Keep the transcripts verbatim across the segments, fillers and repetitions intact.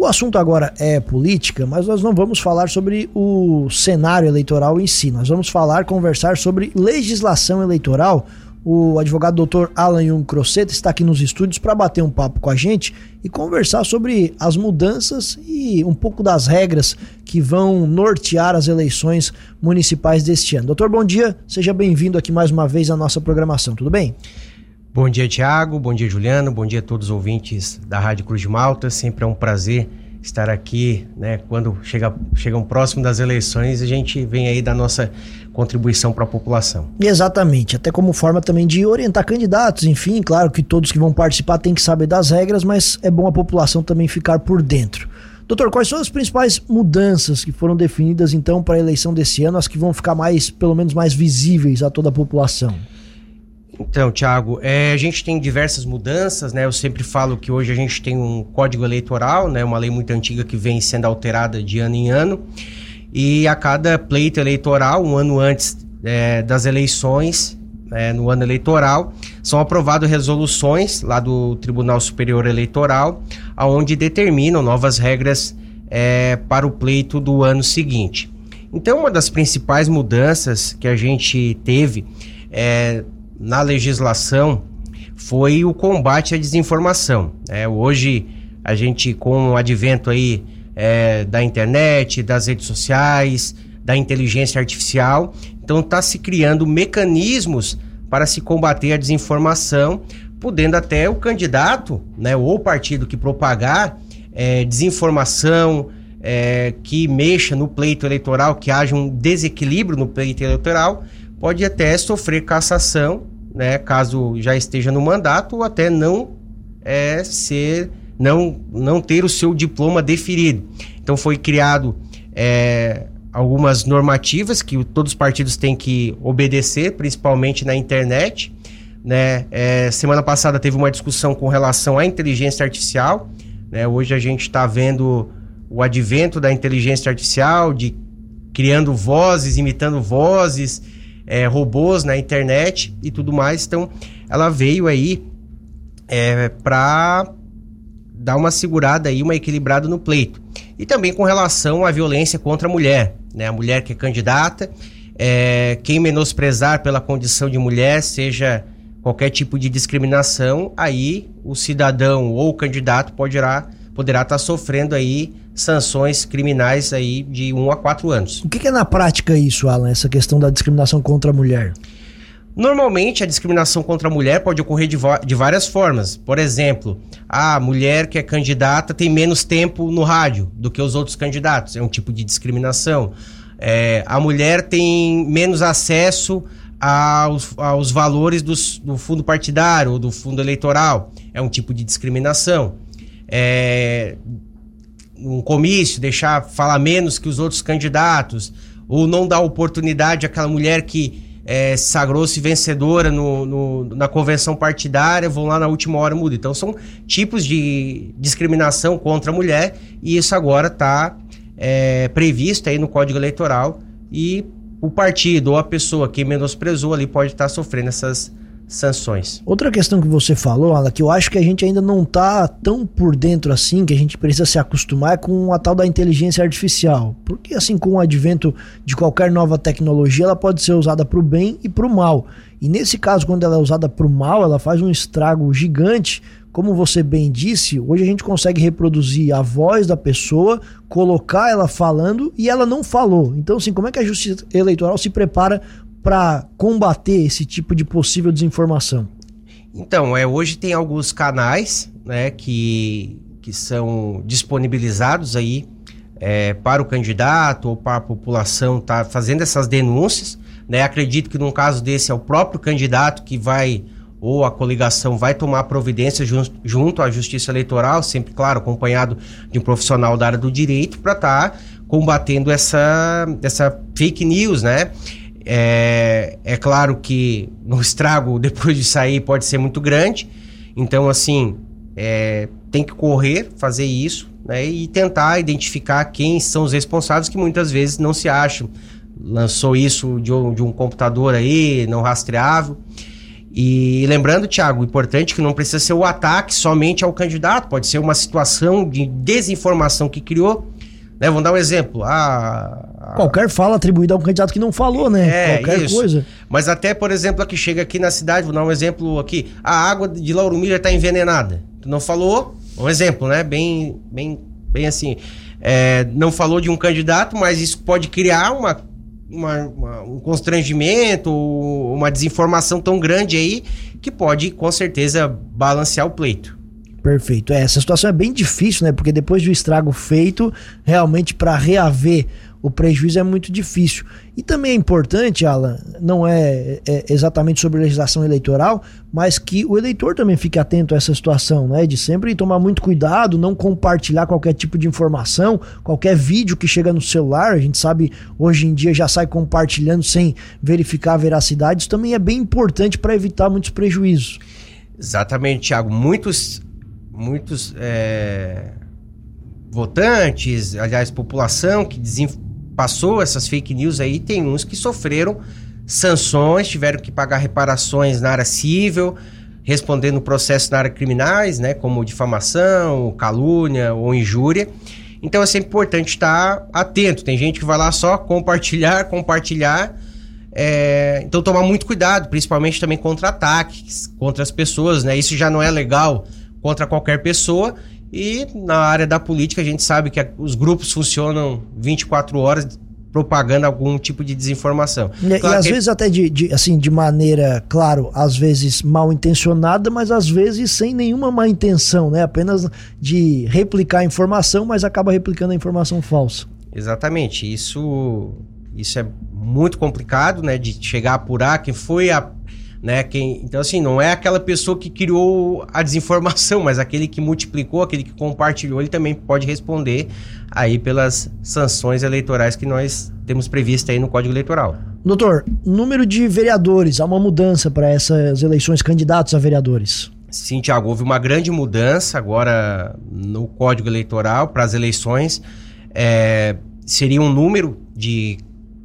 O assunto agora é política, mas nós não vamos falar sobre o cenário eleitoral em si. Nós vamos falar, conversar sobre legislação eleitoral. O advogado doutor Alan Jung Crocetta está aqui nos estúdios para bater um papo com a gente e conversar sobre as mudanças e um pouco das regras que vão nortear as eleições municipais deste ano. Doutor, bom dia, seja bem-vindo aqui mais uma vez à nossa programação, tudo bem? Bom dia, Thiago, bom dia, Juliano, bom dia a todos os ouvintes da Rádio Cruz de Malta. Sempre é um prazer estar aqui, né? Quando chega, chegam próximo das eleições, a gente vem aí da nossa contribuição para a população. Exatamente, até como forma também de orientar candidatos, enfim, claro que todos que vão participar têm que saber das regras, mas é bom a população também ficar por dentro. Doutor, quais são as principais mudanças que foram definidas então para a eleição desse ano, as que vão ficar mais, pelo menos mais visíveis a toda a população? Então, Thiago, é, a gente tem diversas mudanças, né? Eu sempre falo que hoje a gente tem um código eleitoral, né? Uma lei muito antiga que vem sendo alterada de ano em ano. E a cada pleito eleitoral, um ano antes é, das eleições, é, no ano eleitoral, são aprovadas resoluções lá do Tribunal Superior Eleitoral, onde determinam novas regras é, para o pleito do ano seguinte. Então, uma das principais mudanças que a gente teve é, na legislação foi o combate à desinformação. É, hoje, a gente, com o advento aí É, da internet, das redes sociais, da inteligência artificial, então está se criando mecanismos para se combater a desinformação, podendo até o candidato, né, ou o partido que propagar é, desinformação, é, que mexa no pleito eleitoral, que haja um desequilíbrio no pleito eleitoral, pode até sofrer cassação, né, caso já esteja no mandato, ou até não é, ser... Não, não ter o seu diploma deferido. Então foi criado é, algumas normativas que todos os partidos têm que obedecer, principalmente na internet, né? É, semana passada teve uma discussão com relação à inteligência artificial, né? Hoje a gente está vendo o advento da inteligência artificial, de criando vozes, imitando vozes, é, robôs na internet e tudo mais. Então ela veio aí é, para dar uma segurada aí, uma equilibrada no pleito. E também com relação à violência contra a mulher, né? A mulher que é candidata, é, quem menosprezar pela condição de mulher, seja qualquer tipo de discriminação, aí o cidadão ou o candidato poderá, poderá estar sofrendo aí sanções criminais aí de um a quatro anos. O que, que é na prática isso, Alan, essa questão da discriminação contra a mulher? Normalmente, a discriminação contra a mulher pode ocorrer de, de várias formas. Por exemplo, a mulher que é candidata tem menos tempo no rádio do que os outros candidatos. É um tipo de discriminação. É, a mulher tem menos acesso aos, aos valores dos, do fundo partidário ou do fundo eleitoral. É um tipo de discriminação. É, um comício, deixar falar menos que os outros candidatos, ou não dar oportunidade àquela mulher que É, sagrou-se vencedora no, no, na convenção partidária, vão lá na última hora muda. Então são tipos de discriminação contra a mulher e isso agora está é, previsto aí no Código Eleitoral e o partido ou a pessoa que menosprezou ali pode estar tá sofrendo essas sanções. Outra questão que você falou, Alan, que eu acho que a gente ainda não tá tão por dentro assim, que a gente precisa se acostumar, é com a tal da inteligência artificial. Porque assim, com o advento de qualquer nova tecnologia, ela pode ser usada para o bem e para o mal. E nesse caso, quando ela é usada para o mal, ela faz um estrago gigante. Como você bem disse, hoje a gente consegue reproduzir a voz da pessoa, colocar ela falando e ela não falou. Então, assim, como é que a Justiça Eleitoral se prepara para combater esse tipo de possível desinformação? Então, é, hoje tem alguns canais, né, que, que são disponibilizados aí é, para o candidato ou para a população estar tá fazendo essas denúncias, né? Acredito que num caso desse é o próprio candidato que vai, ou a coligação vai tomar providência junto, junto à Justiça Eleitoral, sempre, claro, acompanhado de um profissional da área do direito, para estar tá combatendo essa, essa fake news, né? É, é claro que o estrago depois de sair pode ser muito grande, então assim, é, tem que correr, fazer isso, né, e tentar identificar quem são os responsáveis, que muitas vezes não se acham. Lançou isso de um, de um computador aí, não rastreável. E lembrando, Thiago, importante que não precisa ser o ataque somente ao candidato, pode ser uma situação de desinformação que criou, né? Vamos dar um exemplo. A... Qualquer fala atribuída a um candidato que não falou, né? É, Qualquer isso. coisa. Mas até, por exemplo, aqui chega aqui na cidade, vou dar um exemplo aqui, a água de Lauro Miller está envenenada. Tu não falou, um exemplo, né? Bem, bem, bem assim, é, não falou de um candidato, mas isso pode criar uma... Uma, uma, um constrangimento, uma desinformação tão grande aí que pode, com certeza, balancear o pleito. Perfeito. É, essa situação é bem difícil, né? Porque depois do estrago feito, realmente para reaver o prejuízo é muito difícil. E também é importante, Alan, não é, é exatamente sobre legislação eleitoral, mas que o eleitor também fique atento a essa situação, né? De sempre tomar muito cuidado, não compartilhar qualquer tipo de informação, qualquer vídeo que chega no celular, a gente sabe, hoje em dia já sai compartilhando sem verificar a veracidade, isso também é bem importante para evitar muitos prejuízos. Exatamente, Thiago. Muitos, muitos é, votantes, aliás, população que desinforma, passou essas fake news aí, tem uns que sofreram sanções, tiveram que pagar reparações na área civil, respondendo processos na área criminais, né, como difamação, calúnia ou injúria. Então é sempre importante estar atento. Tem gente que vai lá só compartilhar, compartilhar. É... Então tomar muito cuidado, principalmente também contra ataques, contra as pessoas, né? Isso já não é legal contra qualquer pessoa. E na área da política a gente sabe que os grupos funcionam vinte e quatro horas propagando algum tipo de desinformação. E, claro e às que... vezes até de, de, assim, de maneira, claro, às vezes mal intencionada, mas às vezes sem nenhuma má intenção, né? Apenas de replicar a informação, mas acaba replicando a informação falsa. Exatamente. Isso, isso é muito complicado, né? De chegar a apurar quem foi a... Né, quem, então assim, não é aquela pessoa que criou a desinformação, mas aquele que multiplicou, aquele que compartilhou, ele também pode responder aí pelas sanções eleitorais que nós temos previsto aí no Código Eleitoral. Doutor, número de vereadores, há uma mudança para essas eleições, candidatos a vereadores? Sim, Thiago, houve uma grande mudança agora no Código Eleitoral para as eleições. É, seria um número de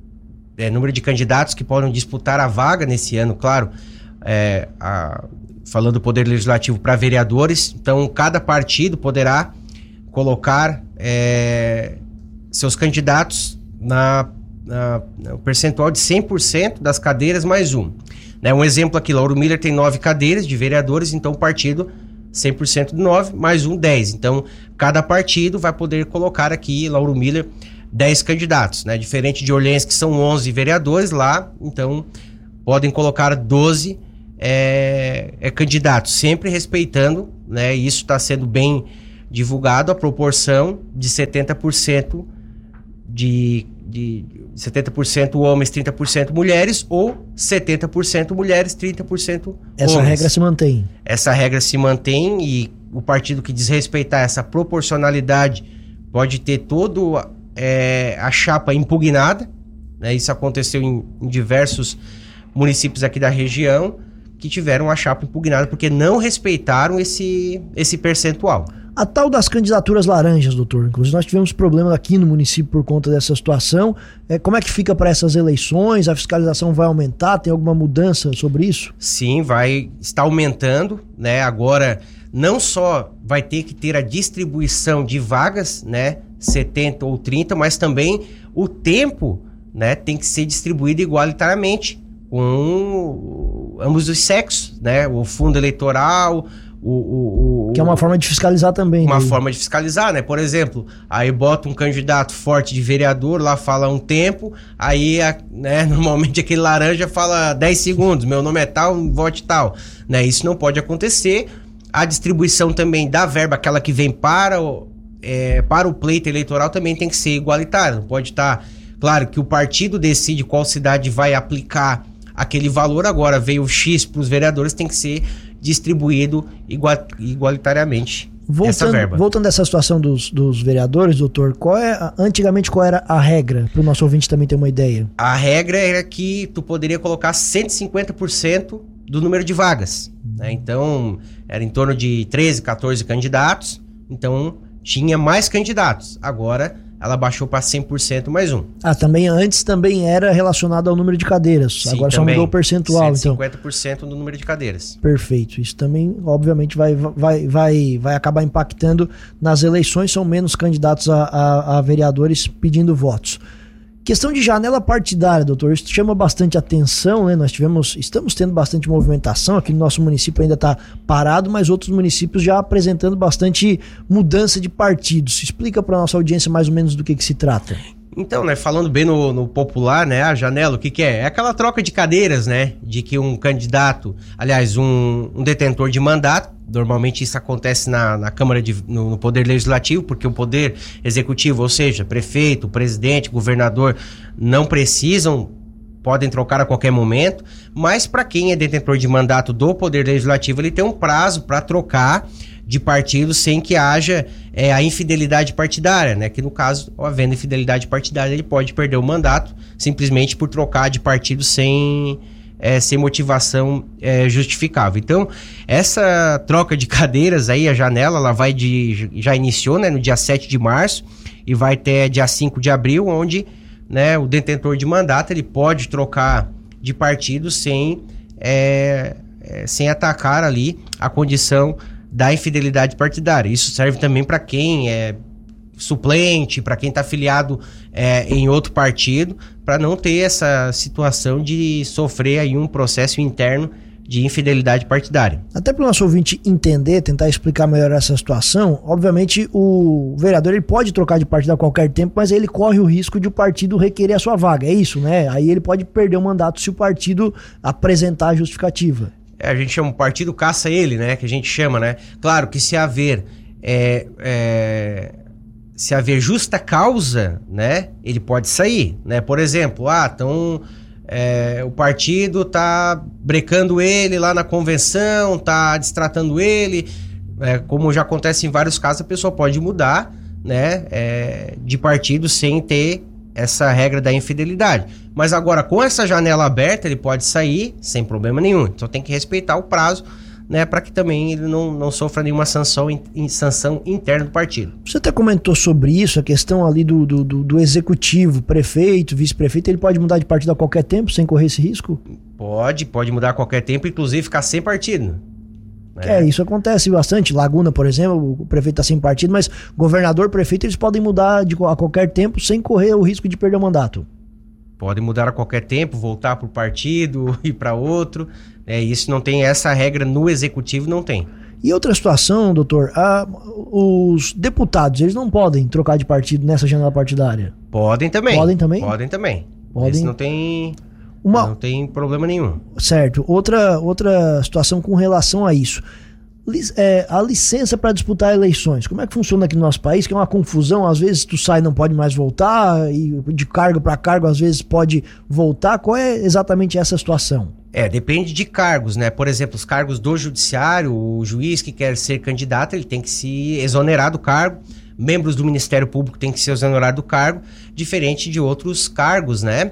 É, número de candidatos que podem disputar a vaga nesse ano, claro, é, a, falando do Poder Legislativo para vereadores, então cada partido poderá colocar é, seus candidatos na, na, no percentual de cem por cento das cadeiras mais um. Né, um exemplo aqui, Lauro Miller tem nove cadeiras de vereadores, então o partido cem por cento de nove, mais um, dez. Então cada partido vai poder colocar aqui, Lauro Miller, dez candidatos, né? Diferente de Orleans, que são onze vereadores lá, então podem colocar doze é, é, candidatos, sempre respeitando, né? Isso está sendo bem divulgado, a proporção de setenta por cento de, de setenta por cento homens, trinta por cento mulheres, ou setenta por cento mulheres, trinta por cento homens. Essa regra se mantém. Essa regra se mantém e o partido que desrespeitar essa proporcionalidade pode ter todo É, a chapa impugnada, né? Isso aconteceu em, em diversos municípios aqui da região que tiveram a chapa impugnada porque não respeitaram esse, esse percentual. A tal das candidaturas laranjas, doutor, inclusive nós tivemos problemas aqui no município por conta dessa situação. É, como é que fica para essas eleições? A fiscalização vai aumentar? Tem alguma mudança sobre isso? Sim, vai estar aumentando, né? Agora não só vai ter que ter a distribuição de vagas, né? setenta ou trinta, mas também o tempo, né, tem que ser distribuído igualitariamente com ambos os sexos, né? O fundo eleitoral, o, o, o que é uma forma de fiscalizar também. Uma daí. forma de fiscalizar, né? Por exemplo, aí bota um candidato forte de vereador, lá fala um tempo, aí, a, né, normalmente aquele laranja fala dez segundos, meu nome é tal, vote tal, né? Isso não pode acontecer. A distribuição também da verba, aquela que vem para o É, para o pleito eleitoral também tem que ser igualitário, não pode estar, claro que o partido decide qual cidade vai aplicar aquele valor, agora veio o X para os vereadores, tem que ser distribuído igual, igualitariamente voltando, essa verba. Voltando a essa situação dos, dos vereadores, doutor, qual é, antigamente qual era a regra, para o nosso ouvinte também ter uma ideia? A regra era que tu poderia colocar cento e cinquenta por cento do número de vagas, né? Então era em torno de treze, quatorze candidatos, então tinha mais candidatos. Agora ela baixou para cem por cento mais um. Ah, também antes também era relacionado ao número de cadeiras. Sim, agora também, só mudou o percentual, cento e cinquenta por cento então. no número de cadeiras. Perfeito. Isso também, obviamente, vai, vai, vai, vai acabar impactando nas eleições. São menos candidatos a, a, a vereadores pedindo votos. Questão de janela partidária, doutor, isso chama bastante atenção, né? Nós tivemos, estamos tendo bastante movimentação, aqui no nosso município ainda está parado, mas outros municípios já apresentando bastante mudança de partidos. Explica para a nossa audiência mais ou menos do que, que se trata. Então, né, falando bem no, no popular, né, a janela, o que que é? É aquela troca de cadeiras, né, de que um candidato, aliás, um, um detentor de mandato, normalmente isso acontece na, na Câmara, de, no, no Poder Legislativo, porque o Poder Executivo, ou seja, prefeito, presidente, governador, não precisam, podem trocar a qualquer momento, mas para quem é detentor de mandato do Poder Legislativo, ele tem um prazo para trocar de partido sem que haja é, a infidelidade partidária, né? Que no caso, havendo infidelidade partidária, ele pode perder o mandato simplesmente por trocar de partido sem, é, sem motivação é, justificável. Então, essa troca de cadeiras aí, a janela, ela vai de, já iniciou, né, no dia sete de março e vai até dia cinco de abril, onde, né, o detentor de mandato ele pode trocar de partido sem, é, é, sem atacar ali a condição da infidelidade partidária. Isso serve também para quem é suplente, para quem está afiliado é, em outro partido, para não ter essa situação de sofrer aí um processo interno de infidelidade partidária. Até para o nosso ouvinte entender, tentar explicar melhor essa situação, obviamente o vereador ele pode trocar de partido a qualquer tempo, mas ele corre o risco de o partido requerer a sua vaga, é isso, né? Aí ele pode perder o mandato se o partido apresentar a justificativa. É, a gente chama o partido caça ele, né? Que a gente chama, né? Claro que se haver é, é, se haver justa causa, né? Ele pode sair, né? Por exemplo, ah, então é, o partido tá brecando ele lá na convenção, tá destratando ele, é, como já acontece em vários casos, a pessoa pode mudar, né? É, de partido sem ter essa regra da infidelidade. Mas agora, com essa janela aberta, ele pode sair sem problema nenhum. Então tem que respeitar o prazo, né, para que também ele não, não sofra nenhuma sanção, in, sanção interna do partido. Você até comentou sobre isso, a questão ali do, do, do, do executivo, prefeito, vice-prefeito, ele pode mudar de partido a qualquer tempo sem correr esse risco? Pode, pode mudar a qualquer tempo, inclusive ficar sem partido. É, isso acontece bastante. Laguna, por exemplo, o prefeito está sem partido, mas governador, prefeito, eles podem mudar de, a qualquer tempo sem correr o risco de perder o mandato. Podem mudar a qualquer tempo, voltar para o partido, ir para outro. É, isso não tem, essa regra no executivo não tem. E outra situação, doutor, a, os deputados, eles não podem trocar de partido nessa janela partidária? Podem também. Podem também? Podem também. Podem. Isso não tem... Uma... Não tem problema nenhum. Certo. Outra, outra situação com relação a isso. Lic- é, a licença para disputar eleições. Como é que funciona aqui no nosso país? Que é uma confusão. Às vezes tu sai e não pode mais voltar. E de cargo para cargo, às vezes pode voltar. Qual é exatamente essa situação? É, depende de cargos, né? Por exemplo, os cargos do judiciário, o juiz que quer ser candidato, ele tem que se exonerar do cargo. Membros do Ministério Público têm que se exonerar do cargo, diferente de outros cargos, né?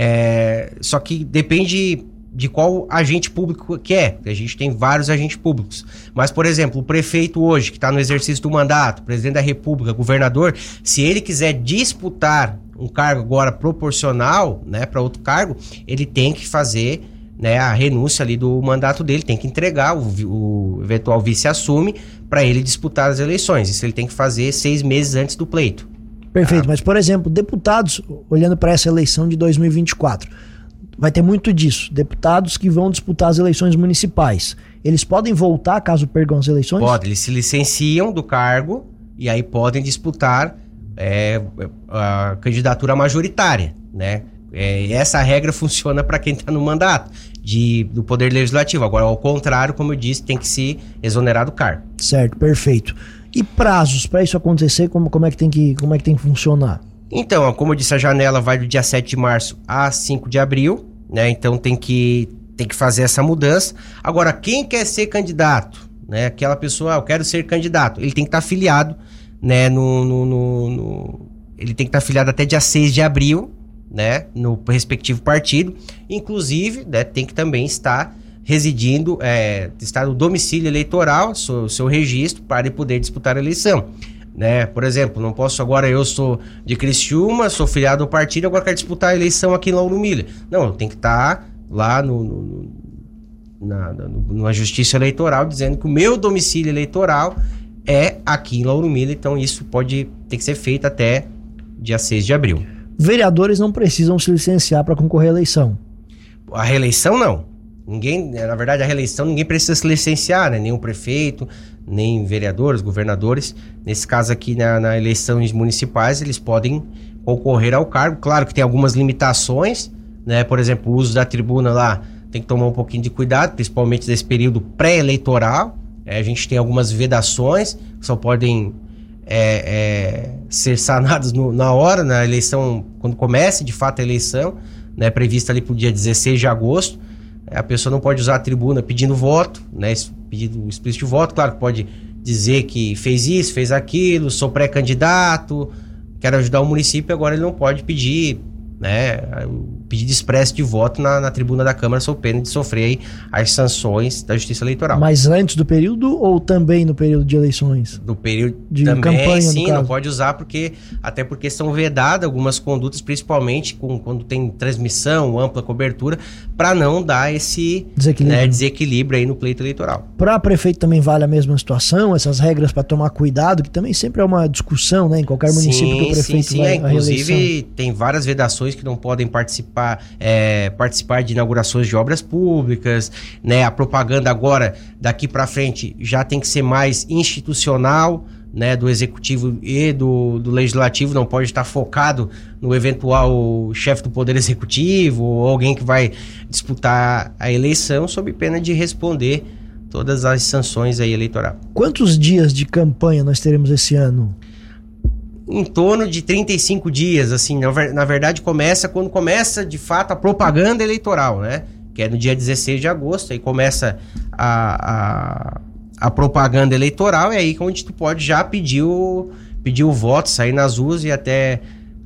É, só que depende de qual agente público que é. A gente tem vários agentes públicos. Mas, por exemplo, o prefeito hoje, que está no exercício do mandato, presidente da República, governador, se ele quiser disputar um cargo agora proporcional, né, para outro cargo, ele tem que fazer, né, a renúncia ali do mandato dele, tem que entregar, o, o eventual vice assume para ele disputar as eleições. Isso ele tem que fazer seis meses antes do pleito. Perfeito, Ah. mas por exemplo, deputados, olhando para essa eleição de dois mil e vinte e quatro, vai ter muito disso. Deputados que vão disputar as eleições municipais, eles podem voltar caso percam as eleições? Pode, eles se licenciam do cargo e aí podem disputar é, a candidatura majoritária, né? É, essa regra funciona para quem está no mandato de, do Poder Legislativo. Agora, ao contrário, como eu disse, tem que se exonerar do cargo. Certo, perfeito. E prazos para isso acontecer, como, como, é que tem que, como é que tem que funcionar? Então, como eu disse, a janela vai do dia sete de março a cinco de abril, né? Então tem que, tem que fazer essa mudança. Agora, quem quer ser candidato, né? Aquela pessoa, ah, eu quero ser candidato, ele tem que estar tá afiliado, né? No, no, no, no... Ele tem que estar tá afiliado até dia seis de abril, né, no respectivo partido, inclusive, né, tem que também estar residindo, é, estar no domicílio eleitoral, seu, seu registro, para ele poder disputar a eleição. né? Por exemplo, não posso agora, eu sou de Criciúma, sou filiado ao partido, agora quero disputar a eleição aqui em Lauro Miller. Não, eu tenho que estar lá no, no, na, na Justiça Eleitoral dizendo que o meu domicílio eleitoral é aqui em Lauro Miller, então isso pode ter que ser feito até dia seis de abril. Vereadores não precisam se licenciar para concorrer à eleição. A reeleição não. Ninguém, na verdade, a reeleição ninguém precisa se licenciar, né? Nem o prefeito, nem vereadores, governadores. Nesse caso aqui, na, na eleições municipais, eles podem concorrer ao cargo. Claro que tem algumas limitações, né? Por exemplo, o uso da tribuna lá tem que tomar um pouquinho de cuidado, principalmente nesse período pré-eleitoral. É, a gente tem algumas vedações que só podem é, é, ser sanadas no, na hora, na eleição, quando comece de fato a eleição, né? Prevista ali para o dia dezesseis de agosto. A pessoa não pode usar a tribuna pedindo voto, né? Pedido explícito de voto. Claro que pode dizer que fez isso, fez aquilo, sou pré-candidato, quero ajudar o município. Agora ele não pode pedir, né, pedido expresso de voto na, na tribuna da Câmara, sob pena de sofrer aí as sanções da Justiça Eleitoral. Mas antes do período ou também no período de eleições? Do período de também, campanha, sim, não pode usar, porque até porque são vedadas algumas condutas, principalmente com, quando tem transmissão, ampla cobertura, para não dar esse desequilíbrio. Né, desequilíbrio aí no pleito eleitoral. Para prefeito também vale a mesma situação, essas regras para tomar cuidado, que também sempre é uma discussão, né, em qualquer município sim, que o prefeito sim, sim, vai é, inclusive tem várias vedações que não podem participar, é, participar de inaugurações de obras públicas, né? A propaganda agora, daqui para frente, já tem que ser mais institucional, né? Do executivo e do, do legislativo, não pode estar focado no eventual chefe do poder executivo ou alguém que vai disputar a eleição, sob pena de responder todas as sanções aí eleitorais. Quantos dias de campanha nós teremos esse ano? Em torno de trinta e cinco dias, assim, na, na verdade começa quando começa de fato a propaganda eleitoral, né? Que é no dia dezesseis de agosto, aí começa a, a, a propaganda eleitoral, é aí onde tu pode já pedir o, pedir o voto, sair nas ruas e até,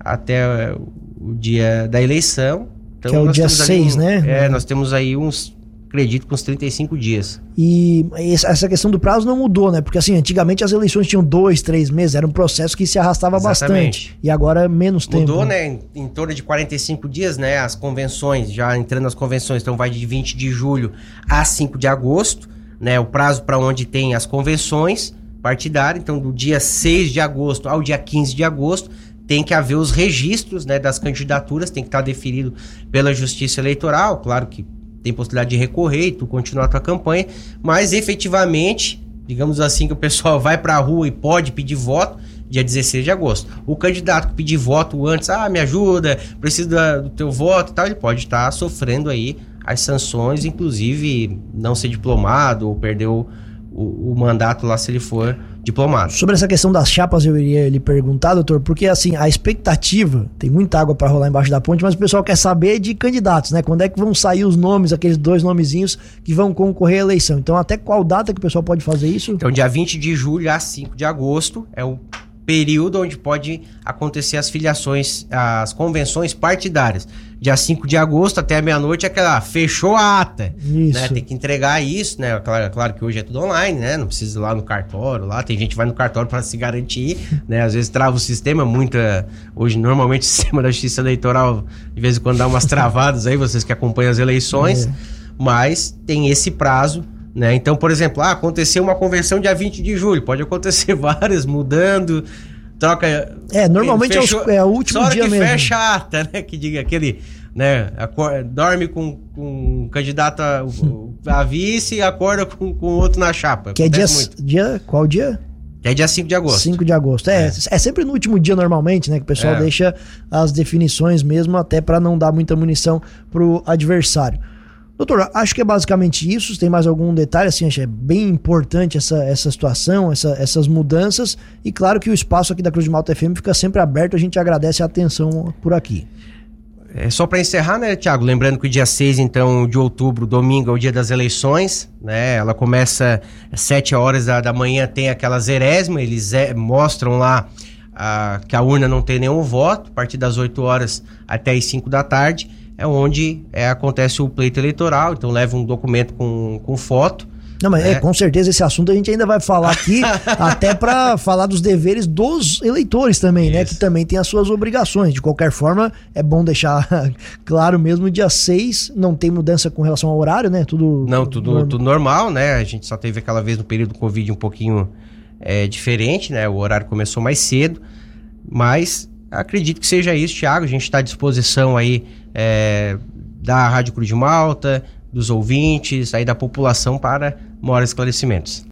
até o dia da eleição. Então, que é o dia seis, um, né? É, nós temos aí uns, acredito, com uns trinta e cinco dias. E essa questão do prazo não mudou, né? Porque assim, antigamente as eleições tinham dois, três meses, era um processo que se arrastava Exatamente. bastante. E agora é menos tempo. Mudou, né? Em, em torno de quarenta e cinco dias, né? As convenções, já entrando nas convenções, então vai de vinte de julho a cinco de agosto, né? O prazo para onde tem as convenções partidárias, então do dia seis de agosto ao dia quinze de agosto, tem que haver os registros, né, das candidaturas, tem que estar definido pela Justiça Eleitoral, claro que tem possibilidade de recorrer e tu continuar a tua campanha, mas efetivamente, digamos assim, que o pessoal vai pra rua e pode pedir voto dia dezesseis de agosto. O candidato que pedir voto antes, ah, me ajuda, preciso da, do teu voto e tal, ele pode estar sofrendo aí as sanções, inclusive não ser diplomado ou perder o, o, o mandato lá se ele for diplomado. Sobre essa questão das chapas, eu iria lhe perguntar, doutor, porque assim, a expectativa, tem muita água para rolar embaixo da ponte, mas o pessoal quer saber de candidatos, né? Quando é que vão sair os nomes, aqueles dois nomezinhos que vão concorrer à eleição. Então, até qual data que o pessoal pode fazer isso? Então, dia vinte de julho a cinco de agosto é o período onde pode acontecer as filiações, as convenções partidárias. Dia cinco de agosto até meia-noite é aquela, fechou a ata. Isso. Né? Tem que entregar isso, né? Claro, claro que hoje é tudo online, né? Não precisa ir lá no cartório, lá tem gente que vai no cartório para se garantir, né? Às vezes trava o sistema, muita... Hoje, normalmente, o sistema da Justiça Eleitoral, de vez em quando dá umas travadas aí, vocês que acompanham as eleições, é. Mas tem esse prazo, né? Então, por exemplo, ah, aconteceu uma convenção dia vinte de julho, pode acontecer várias, mudando, troca... É, normalmente fechou, é, o, é o último dia mesmo. Só que fecha a ata, né? Que diga aquele, né? Acorda, dorme com, com um candidato a, a vice e acorda com, com outro na chapa. Que acontece é dia, dia... Qual dia? É dia cinco de agosto. cinco de agosto. É, é, é sempre no último dia normalmente, né? Que o pessoal é. deixa as definições mesmo, até para não dar muita munição pro adversário. Doutor, acho que é basicamente isso. Tem mais algum detalhe? Assim, acho que é bem importante essa, essa situação, essa, essas mudanças. E claro que o espaço aqui da Cruz de Malta F M fica sempre aberto. A gente agradece a atenção por aqui. É só para encerrar, né, Thiago? Lembrando que o dia seis, então, de outubro, domingo, é o dia das eleições, né? Ela começa às sete horas da, da manhã, tem aquela zerésima. Eles é, mostram lá a, que a urna não tem nenhum voto. A partir das oito horas até as cinco da tarde. É onde é, acontece o pleito eleitoral, então leva um documento com, com foto, Não, mas né? é, com certeza esse assunto a gente ainda vai falar aqui, até para falar dos deveres dos eleitores também, Isso. né? Que também tem as suas obrigações. De qualquer forma, é bom deixar claro mesmo, dia seis não tem mudança com relação ao horário, né? Tudo Não, tudo normal, tudo normal né? A gente só teve aquela vez no período do Covid um pouquinho é, diferente, né? O horário começou mais cedo, mas acredito que seja isso, Thiago. A gente está à disposição aí é, da Rádio Cruz de Malta, dos ouvintes, aí da população para maiores esclarecimentos.